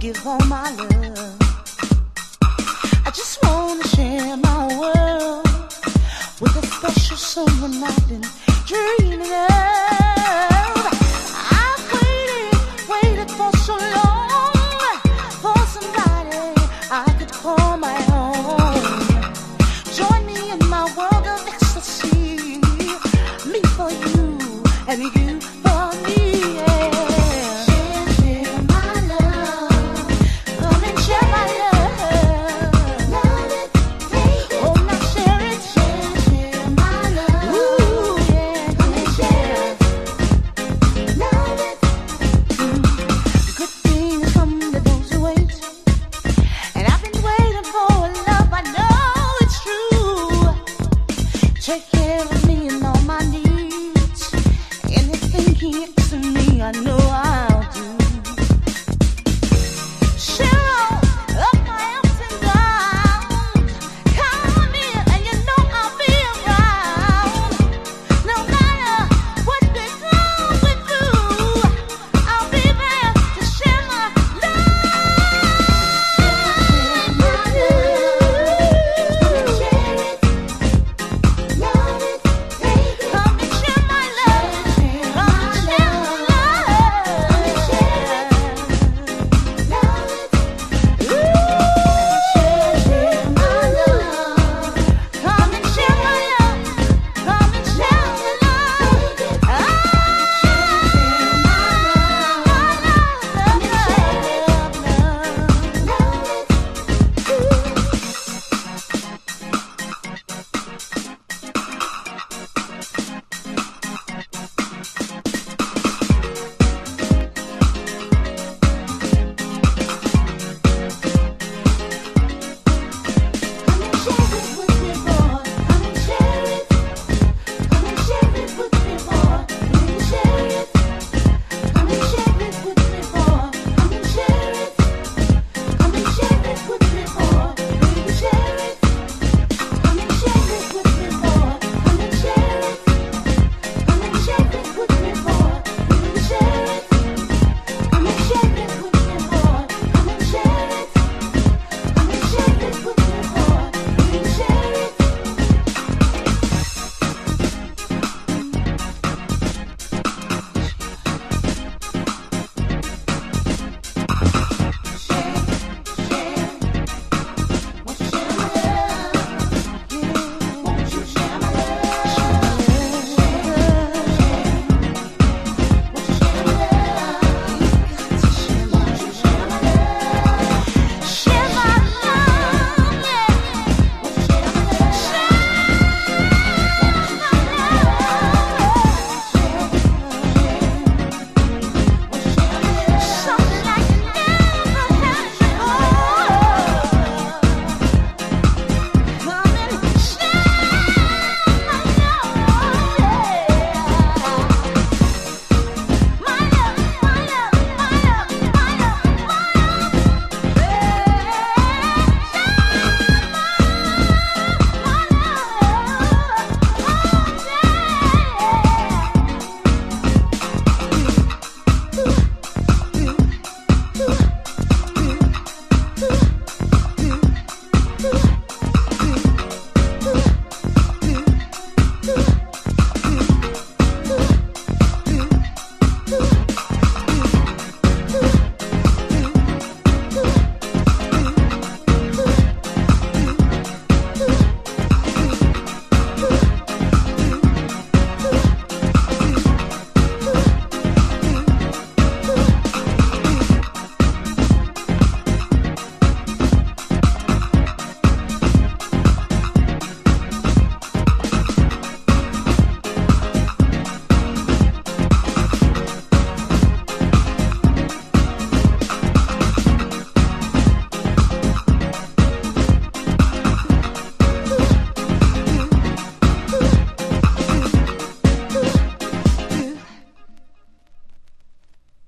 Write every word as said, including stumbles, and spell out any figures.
give all my love. I just wanna share my world with a special someone I've been dreaming of. I've waited, waited for so long for somebody I could call my own. Join me in my world of ecstasy. Me for you and you for me. Yeah. Share, share my love. Come and share my love. Love it, take it. Oh, now share it. Share, share my love. Ooh, yeah. Come and share it. Love it. Mm. Good things come to those who wait. And I've been waiting for a love I know it's true. Take care of me and all my needs. Anything he asks of me, I know I